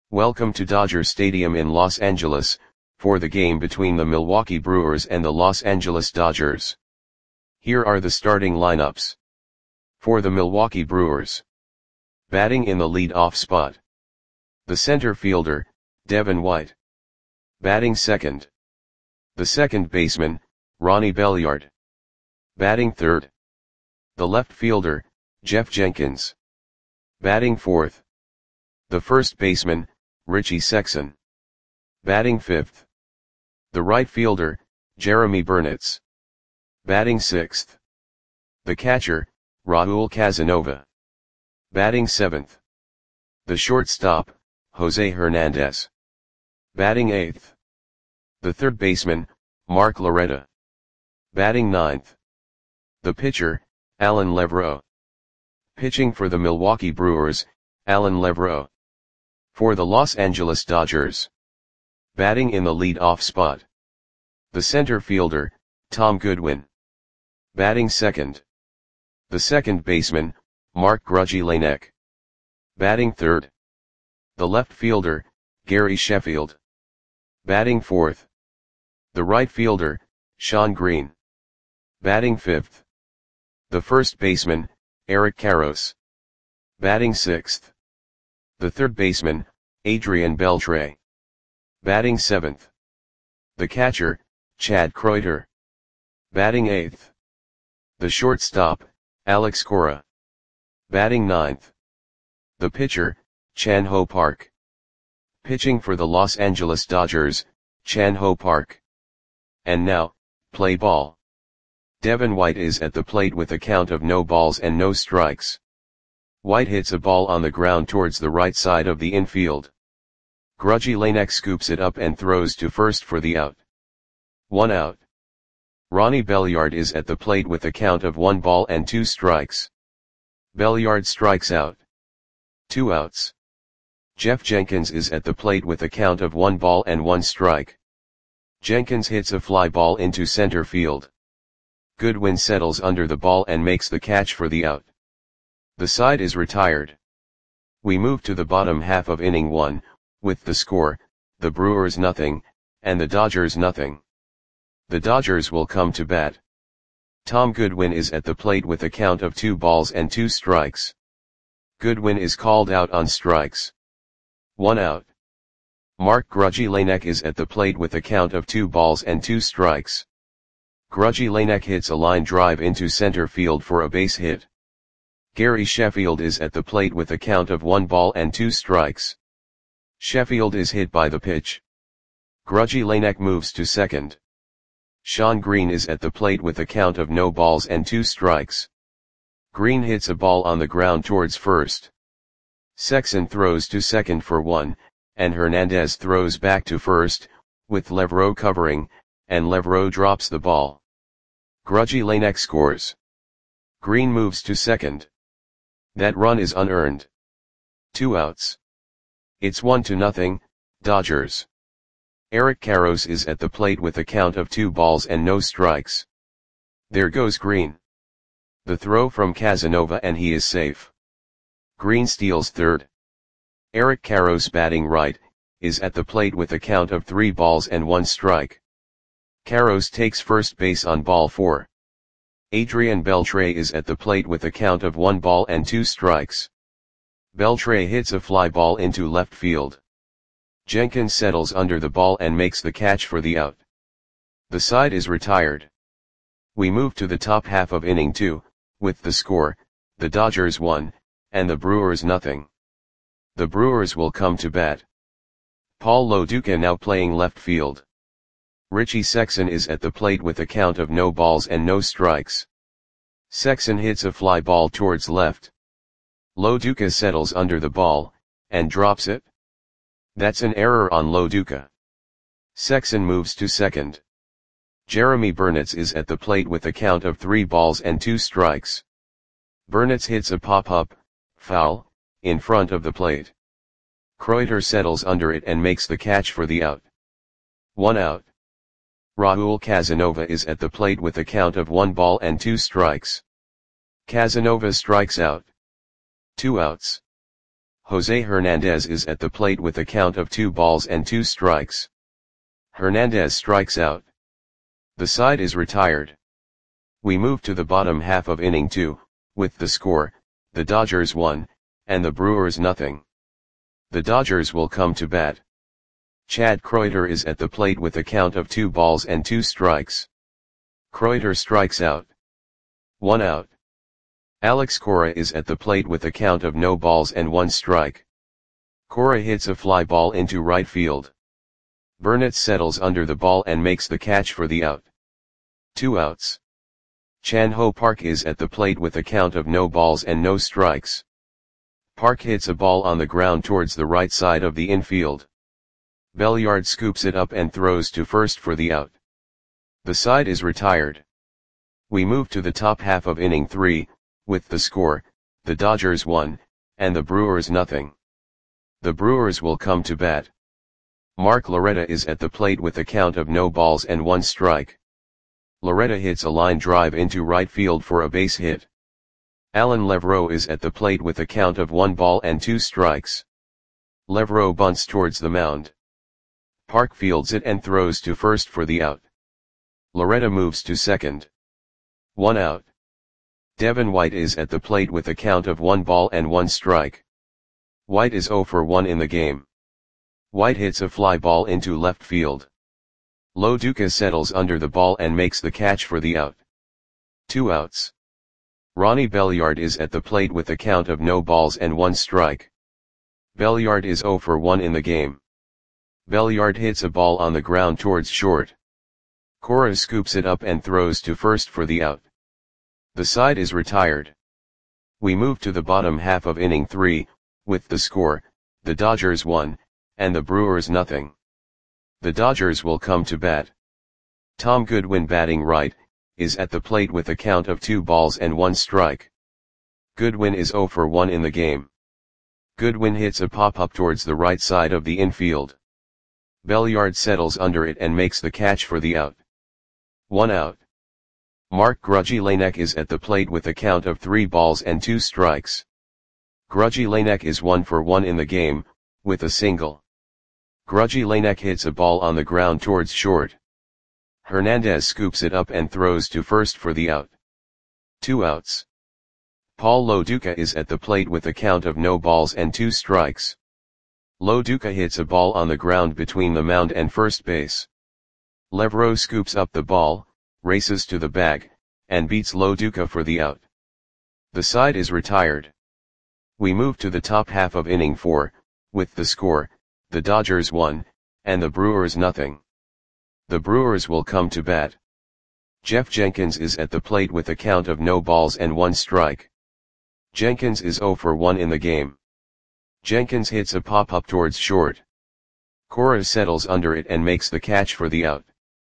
Welcome to Dodger Stadium in Los Angeles, for the game between the Milwaukee Brewers and the Los Angeles Dodgers. Here are the starting lineups. For the Milwaukee Brewers. Batting in the lead-off spot. The center fielder, Devin White. Batting second. The second baseman, Ronnie Belliard. Batting third. The left fielder, Jeff Jenkins. Batting fourth. The first baseman, Richie Sexson. Batting fifth. The right fielder, Jeremy Burnitz. Batting sixth. The catcher, Raul Casanova. Batting seventh. The shortstop, Jose Hernandez. Batting eighth. The third baseman, Mark Loretta. Batting ninth. The pitcher, Alan Levroux. Pitching for the Milwaukee Brewers, Alan Levroux. For the Los Angeles Dodgers. Batting in the lead-off spot. The center fielder, Tom Goodwin. Batting second. The second baseman, Mark Grudzielanek. Batting third. The left fielder, Gary Sheffield. Batting fourth. The right fielder, Shawn Green. Batting fifth. The first baseman, Eric Karros. Batting sixth. The third baseman, Adrian Beltre. Batting seventh. The catcher, Chad Kreuter. Batting eighth. The shortstop, Alex Cora. Batting ninth. The pitcher, Chan Ho Park. Pitching for the Los Angeles Dodgers, Chan Ho Park. And now, play ball. Devin White is at the plate with a count of no balls and no strikes. White hits a ball on the ground towards the right side of the infield. Grudzielanek scoops it up and throws to first for the out. 1 out. Ronnie Belliard is at the plate with a count of 1 ball and 2 strikes. Belliard strikes out. 2 outs. Jeff Jenkins is at the plate with a count of 1 ball and 1 strike. Jenkins hits a fly ball into center field. Goodwin settles under the ball and makes the catch for the out. The side is retired. We move to the bottom half of inning 1, with the score, the Brewers nothing, and the Dodgers nothing. The Dodgers will come to bat. Tom Goodwin is at the plate with a count of 2 balls and 2 strikes. Goodwin is called out on strikes. 1 out. Mark Grudzielanek is at the plate with a count of 2 balls and 2 strikes. Grudzielanek hits a line drive into center field for a base hit. Gary Sheffield is at the plate with a count of 1 ball and 2 strikes. Sheffield is hit by the pitch. Grudzielanek moves to second. Shawn Green is at the plate with a count of no balls and 2 strikes. Green hits a ball on the ground towards first. Sexson throws to second for 1, and Hernandez throws back to first, with Levroux covering, and Levroux drops the ball. Grudzielanek scores. Green moves to second. That run is unearned. 2 outs. It's 1-0, Dodgers. Eric Karros is at the plate with a count of 2 balls and no strikes. There goes Green. The throw from Casanova and he is safe. Green steals third. Eric Karros, batting right, is at the plate with a count of 3 balls and 1 strike. Karros takes first base on ball 4. Adrian Beltre is at the plate with a count of 1 ball and 2 strikes. Beltre hits a fly ball into left field. Jenkins settles under the ball and makes the catch for the out. The side is retired. We move to the top half of inning 2, with the score, the Dodgers 1, and the Brewers nothing. The Brewers will come to bat. Paul Lo Duca now playing left field. Richie Sexson is at the plate with a count of no balls and no strikes. Sexson hits a fly ball towards left. Lo Duca settles under the ball, and drops it. That's an error on Lo Duca. Sexson moves to second. Jeremy Burnitz is at the plate with a count of 3 balls and 2 strikes. Burnitz hits a pop-up, foul, in front of the plate. Kreuter settles under it and makes the catch for the out. 1 out. Raul Casanova is at the plate with a count of 1 ball and 2 strikes. Casanova strikes out. 2 outs. Jose Hernandez is at the plate with a count of 2 balls and 2 strikes. Hernandez strikes out. The side is retired. We move to the bottom half of inning 2, with the score, the Dodgers 1, and the Brewers nothing. The Dodgers will come to bat. Chad Kreuter is at the plate with a count of 2 balls and 2 strikes. Kreuter strikes out. 1 out. Alex Cora is at the plate with a count of no balls and 1 strike. Cora hits a fly ball into right field. Burnett settles under the ball and makes the catch for the out. 2 outs. Chan Ho Park is at the plate with a count of no balls and no strikes. Park hits a ball on the ground towards the right side of the infield. Belliard scoops it up and throws to first for the out. The side is retired. We move to the top half of inning 3, with the score, the Dodgers 1, and the Brewers nothing. The Brewers will come to bat. Mark Loretta is at the plate with a count of no balls and 1 strike. Loretta hits a line drive into right field for a base hit. Alan Levrow is at the plate with a count of 1 ball and 2 strikes. Levrow bunts towards the mound. Park fields it and throws to first for the out. Loretta moves to second. 1 out. Devin White is at the plate with a count of 1 ball and 1 strike. White is 0 for 1 in the game. White hits a fly ball into left field. Lo Duca settles under the ball and makes the catch for the out. 2 outs. Ronnie Belliard is at the plate with a count of no balls and 1 strike. Belliard is 0 for 1 in the game. Belliard hits a ball on the ground towards short. Cora scoops it up and throws to first for the out. The side is retired. We move to the bottom half of inning 3, with the score, the Dodgers 1, and the Brewers nothing. The Dodgers will come to bat. Tom Goodwin, batting right, is at the plate with a count of 2 balls and 1 strike. Goodwin is 0 for 1 in the game. Goodwin hits a pop-up towards the right side of the infield. Belliard settles under it and makes the catch for the out. 1 out. Mark Grudzielanek is at the plate with a count of 3 balls and 2 strikes. Grudzielanek is 1 for 1 in the game, with a single. Grudzielanek hits a ball on the ground towards short. Hernandez scoops it up and throws to first for the out. 2 outs. Paul Lo Duca is at the plate with a count of no balls and 2 strikes. Lo Duca hits a ball on the ground between the mound and first base. Levrow scoops up the ball, races to the bag, and beats Lo Duca for the out. The side is retired. We move to the top half of inning 4, with the score, the Dodgers 1, and the Brewers nothing. The Brewers will come to bat. Jeff Jenkins is at the plate with a count of no balls and 1 strike. Jenkins is 0 for 1 in the game. Jenkins hits a pop-up towards short. Cora settles under it and makes the catch for the out.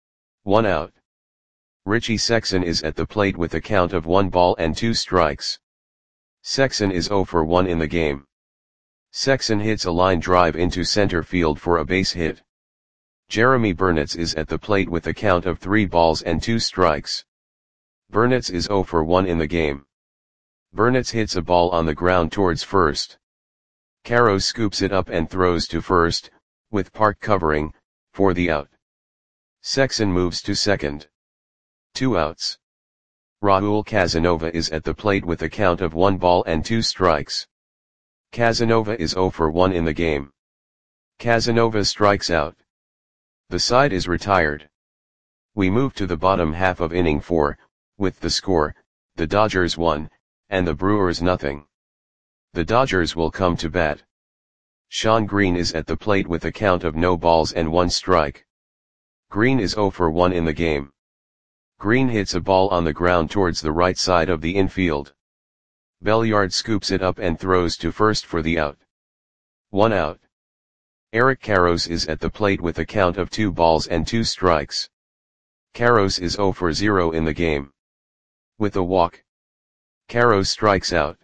1 out. Richie Sexson is at the plate with a count of 1 ball and 2 strikes. Sexson is 0 for 1 in the game. Sexson hits a line drive into center field for a base hit. Jeremy Burnitz is at the plate with a count of 3 balls and 2 strikes. Burnitz is 0 for 1 in the game. Burnitz hits a ball on the ground towards first. Caro scoops it up and throws to first, with Park covering, for the out. Sexson moves to second. 2 outs. Raul Casanova is at the plate with a count of 1 ball and 2 strikes. Casanova is 0 for 1 in the game. Casanova strikes out. The side is retired. We move to the bottom half of inning 4, with the score, the Dodgers 1, and the Brewers nothing. The Dodgers will come to bat. Sean Green is at the plate with a count of no balls and 1 strike. Green is 0 for 1 in the game. Green hits a ball on the ground towards the right side of the infield. Belliard scoops it up and throws to first for the out. 1 out. Eric Karros is at the plate with a count of 2 balls and 2 strikes. Karros is 0 for 0 in the game. With a walk. Karros strikes out.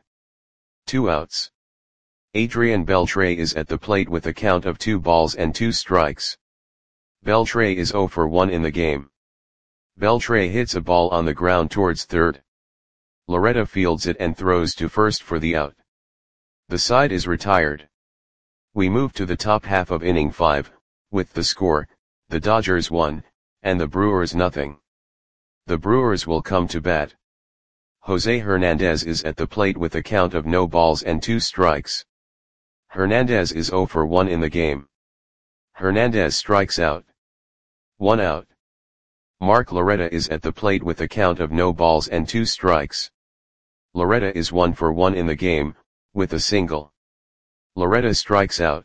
2 outs. Adrian Beltre is at the plate with a count of 2 balls and 2 strikes. Beltre is 0 for 1 in the game. Beltre hits a ball on the ground towards third. Loretta fields it and throws to first for the out. The side is retired. We move to the top half of inning 5, with the score, the Dodgers 1, and the Brewers nothing. The Brewers will come to bat. Jose Hernandez is at the plate with a count of no balls and 2 strikes. Hernandez is 0 for 1 in the game. Hernandez strikes out. 1 out. Mark Loretta is at the plate with a count of no balls and 2 strikes. Loretta is 1 for 1 in the game, with a single. Loretta strikes out.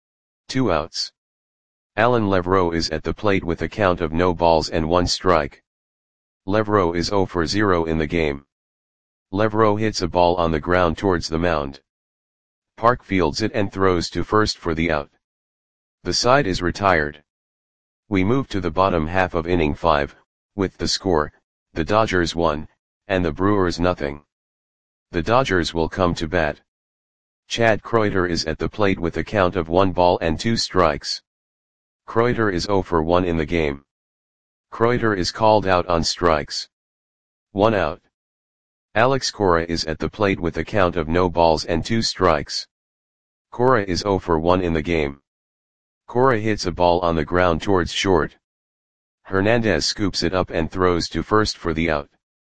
2 outs. Alan Levroe is at the plate with a count of no balls and 1 strike. Levroe is 0 for 0 in the game. Levroe hits a ball on the ground towards the mound. Park fields it and throws to first for the out. The side is retired. We move to the bottom half of inning 5, with the score, the Dodgers 1, and the Brewers nothing. The Dodgers will come to bat. Chad Kreuter is at the plate with a count of 1 ball and 2 strikes. Kreuter is 0 for 1 in the game. Kreuter is called out on strikes. 1 out. Alex Cora is at the plate with a count of no balls and 2 strikes. Cora is 0 for 1 in the game. Cora hits a ball on the ground towards short. Hernandez scoops it up and throws to first for the out.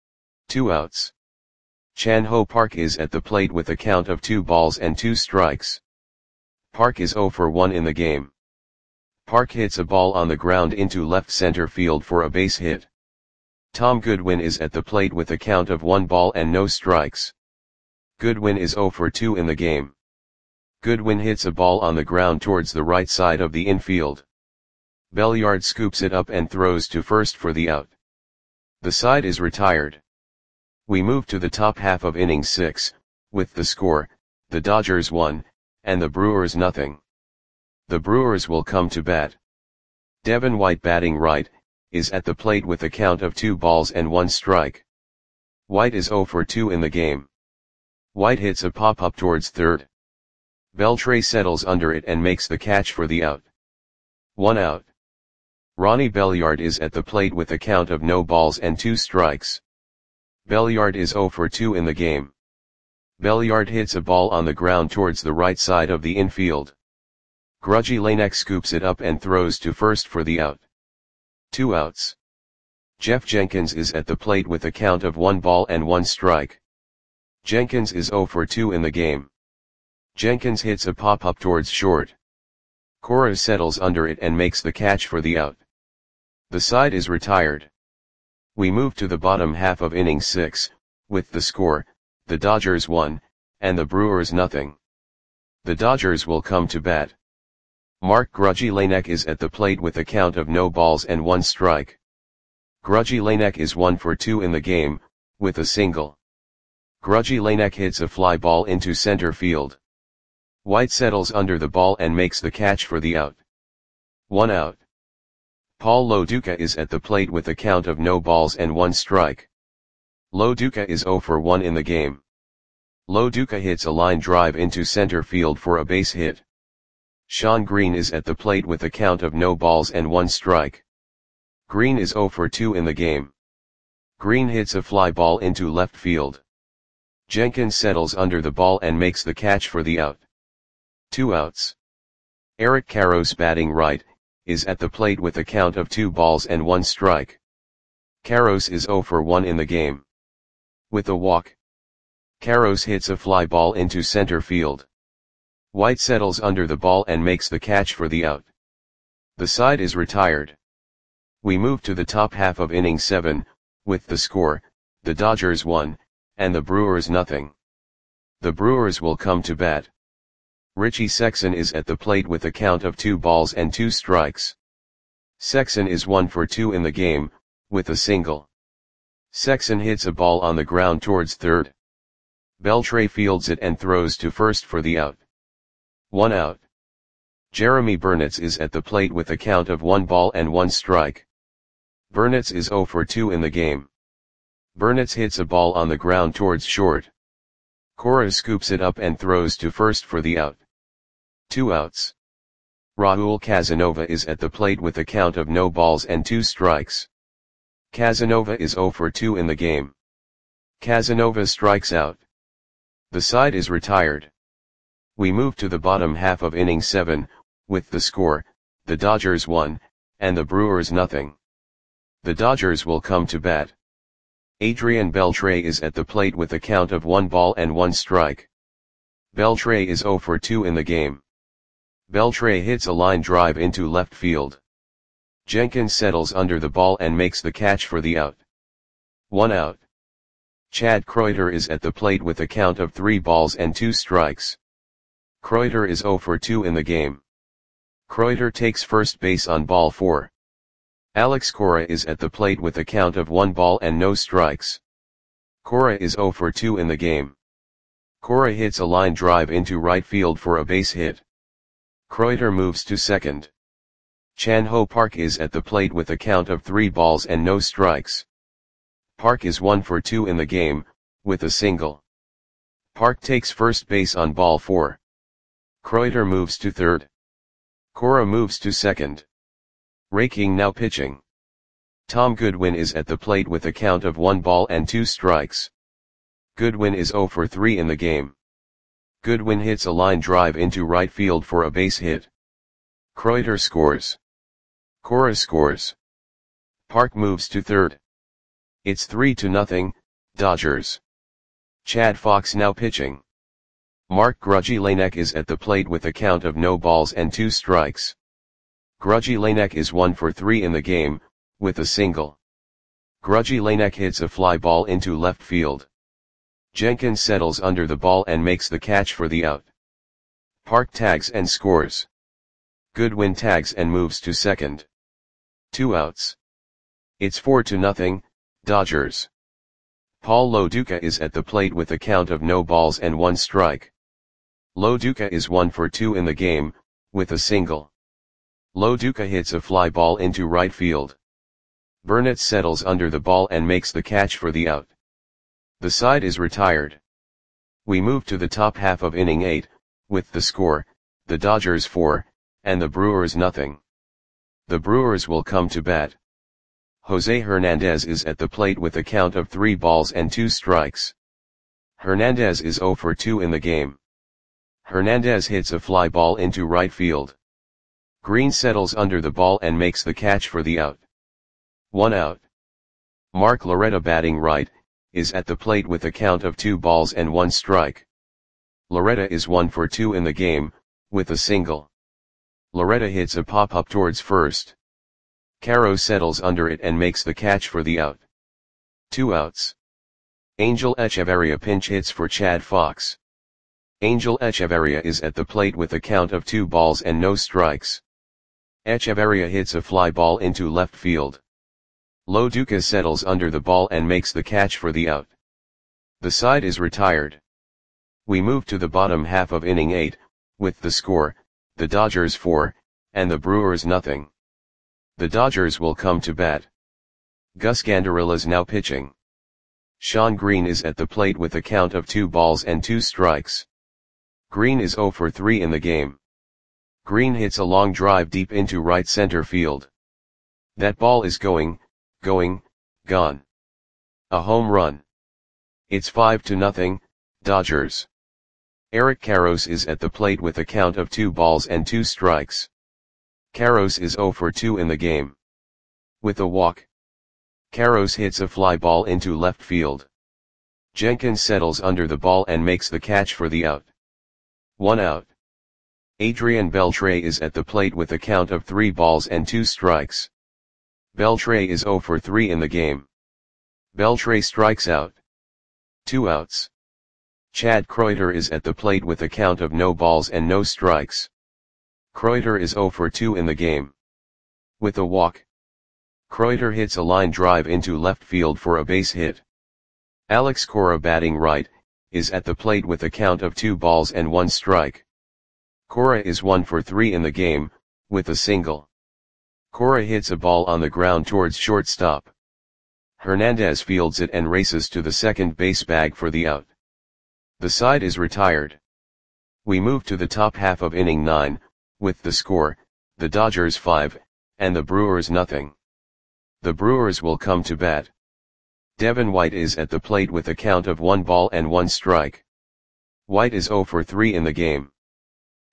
2 outs. Chan Ho Park is at the plate with a count of 2 balls and 2 strikes. Park is 0 for 1 in the game. Park hits a ball on the ground into left center field for a base hit. Tom Goodwin is at the plate with a count of 1 ball and no strikes. Goodwin is 0 for 2 in the game. Goodwin hits a ball on the ground towards the right side of the infield. Belliard scoops it up and throws to first for the out. The side is retired. We move to the top half of inning 6, with the score, the Dodgers 1, and the Brewers nothing. The Brewers will come to bat. Devin White batting right, is at the plate with a count of 2 balls and 1 strike. White is 0 for 2 in the game. White hits a pop-up towards third. Beltre settles under it and makes the catch for the out. 1 out. Ronnie Belliard is at the plate with a count of no balls and 2 strikes. Belliard is 0 for 2 in the game. Belliard hits a ball on the ground towards the right side of the infield. Grudgy Lanek scoops it up and throws to first for the out. 2 outs. Jeff Jenkins is at the plate with a count of 1 ball and 1 strike. Jenkins is 0 for 2 in the game. Jenkins hits a pop-up towards short. Cora settles under it and makes the catch for the out. The side is retired. We move to the bottom half of inning 6, with the score, the Dodgers 1, and the Brewers nothing. The Dodgers will come to bat. Mark Grudgy Lanek is at the plate with a count of no balls and 1 strike. Grudgy Lanek is 1 for 2 in the game, with a single. Grudgy Lanek hits a fly ball into center field. White settles under the ball and makes the catch for the out. 1 out. Paul Loduca is at the plate with a count of no balls and 1 strike. Loduca is 0 for 1 in the game. Loduca hits a line drive into center field for a base hit. Sean Green is at the plate with a count of no balls and 1 strike. Green is 0 for 2 in the game. Green hits a fly ball into left field. Jenkins settles under the ball and makes the catch for the out. 2 outs. Eric Karros batting right, is at the plate with a count of 2 balls and 1 strike. Karros is 0 for 1 in the game. With a walk. Karros hits a fly ball into center field. White settles under the ball and makes the catch for the out. The side is retired. We move to the top half of inning 7, with the score, the Dodgers 1, and the Brewers nothing. The Brewers will come to bat. Richie Sexson is at the plate with a count of 2 balls and 2 strikes. Sexson is 1 for 2 in the game, with a single. Sexson hits a ball on the ground towards third. Beltre fields it and throws to first for the out. 1 out. Jeremy Burnitz is at the plate with a count of 1 ball and 1 strike. Burnitz is 0 for 2 in the game. Burnitz hits a ball on the ground towards short. Cora scoops it up and throws to first for the out. 2 outs. Raul Casanova is at the plate with a count of no balls and 2 strikes. Casanova is 0 for 2 in the game. Casanova strikes out. The side is retired. We move to the bottom half of inning 7, with the score, the Dodgers 1, and the Brewers nothing. The Dodgers will come to bat. Adrian Beltre is at the plate with a count of 1 ball and 1 strike. Beltre is 0 for 2 in the game. Beltre hits a line drive into left field. Jenkins settles under the ball and makes the catch for the out. 1 out. Chad Kreuter is at the plate with a count of 3 balls and 2 strikes. Kreuter is 0 for 2 in the game. Kreuter takes first base on ball 4. Alex Cora is at the plate with a count of 1 ball and no strikes. Cora is 0 for 2 in the game. Cora hits a line drive into right field for a base hit. Kreuter moves to second. Chan Ho Park is at the plate with a count of 3 balls and no strikes. Park is 1 for 2 in the game, with a single. Park takes first base on ball 4. Kreuter moves to third. Cora moves to second. Raking now pitching. Tom Goodwin is at the plate with a count of 1 ball and 2 strikes. Goodwin is 0 for 3 in the game. Goodwin hits a line drive into right field for a base hit. Kreuter scores. Cora scores. Park moves to third. It's 3-0, Dodgers. Chad Fox now pitching. Mark Grudzielanek is at the plate with a count of no balls and 2 strikes. Grudzielanek is 1 for 3 in the game, with a single. Grudzielanek hits a fly ball into left field. Jenkins settles under the ball and makes the catch for the out. Park tags and scores. Goodwin tags and moves to second. 2 outs. It's 4-0, Dodgers. Paul Lo Duca is at the plate with a count of no balls and 1 strike. Lo Duca is 1 for 2 in the game, with a single. Lo Duca hits a fly ball into right field. Burnett settles under the ball and makes the catch for the out. The side is retired. We move to the top half of inning 8, with the score, the Dodgers 4, and the Brewers nothing. The Brewers will come to bat. Jose Hernandez is at the plate with a count of 3 balls and 2 strikes. Hernandez is 0 for 2 in the game. Hernandez hits a fly ball into right field. Green settles under the ball and makes the catch for the out. 1 out. Mark Loretta batting right, is at the plate with a count of 2 balls and 1 strike. Loretta is 1 for 2 in the game, with a single. Loretta hits a pop-up towards first. Caro settles under it and makes the catch for the out. 2 outs. Angel Echeverria pinch hits for Chad Fox. Angel Echeverria is at the plate with a count of 2 balls and no strikes. Echeverria hits a fly ball into left field. Lo Duca settles under the ball and makes the catch for the out. The side is retired. We move to the bottom half of inning 8, with the score, the Dodgers 4, and the Brewers nothing. The Dodgers will come to bat. Gus Gandarilla is now pitching. Sean Green is at the plate with a count of 2 balls and 2 strikes. Green is 0 for 3 in the game. Green hits a long drive deep into right center field. That ball is gone. A home run. It's 5-0, Dodgers. Eric Karros is at the plate with a count of 2 balls and 2 strikes. Karros is 0 for 2 in the game. With a walk. Karros hits a fly ball into left field. Jenkins settles under the ball and makes the catch for the out. 1 out. Adrian Beltre is at the plate with a count of 3 balls and 2 strikes. Beltre is 0 for 3 in the game. Beltre strikes out. 2 outs. Chad Kreuter is at the plate with a count of no balls and no strikes. Kreuter is 0 for 2 in the game. With a walk. Kreuter hits a line drive into left field for a base hit. Alex Cora batting right, is at the plate with a count of 2 balls and 1 strike. Cora is 1 for 3 in the game, with a single. Cora hits a ball on the ground towards shortstop. Hernandez fields it and races to the second base bag for the out. The side is retired. We move to the top half of inning 9, with the score, the Dodgers 5, and the Brewers nothing. The Brewers will come to bat. Devin White is at the plate with a count of 1 ball and 1 strike. White is 0 for 3 in the game.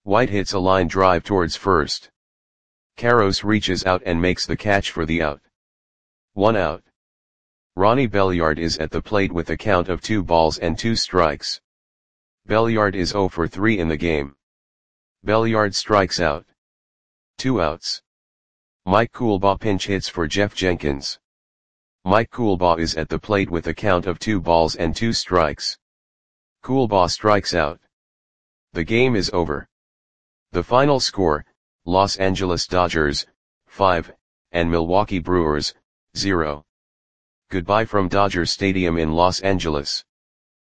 White hits a line drive towards first. Carros reaches out and makes the catch for the out. 1 out. Ronnie Belliard is at the plate with a count of 2 balls and 2 strikes. Belliard is 0 for 3 in the game. Belliard strikes out. 2 outs. Mike Coolbaugh pinch hits for Jeff Jenkins. Mike Coolbaugh is at the plate with a count of 2 balls and 2 strikes. Coolbaugh strikes out. The game is over. The final score, Los Angeles Dodgers, 5, and Milwaukee Brewers, 0. Goodbye from Dodger Stadium in Los Angeles.